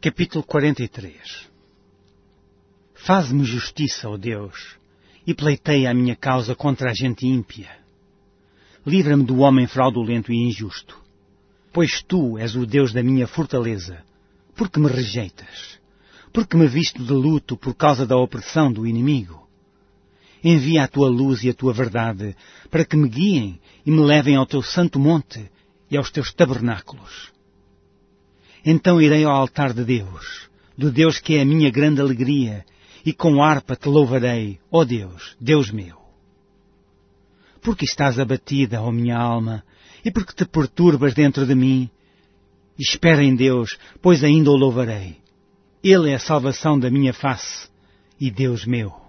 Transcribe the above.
Capítulo 43. Faze-me justiça, ó Deus, e pleiteia a minha causa contra a gente ímpia. Livra-me do homem fraudulento e injusto, pois Tu és o Deus da minha fortaleza. Por que me rejeitas? Por que me visto de luto por causa da opressão do inimigo? Envia a Tua luz e a Tua verdade para que me guiem e me levem ao Teu santo monte e aos Teus tabernáculos. Então irei ao altar de Deus, do Deus que é a minha grande alegria, e com harpa te louvarei, ó Deus, Deus meu. Porque estás abatida, ó minha alma, e porque te perturbas dentro de mim? Espera em Deus, pois ainda o louvarei. Ele é a salvação da minha face, e Deus meu.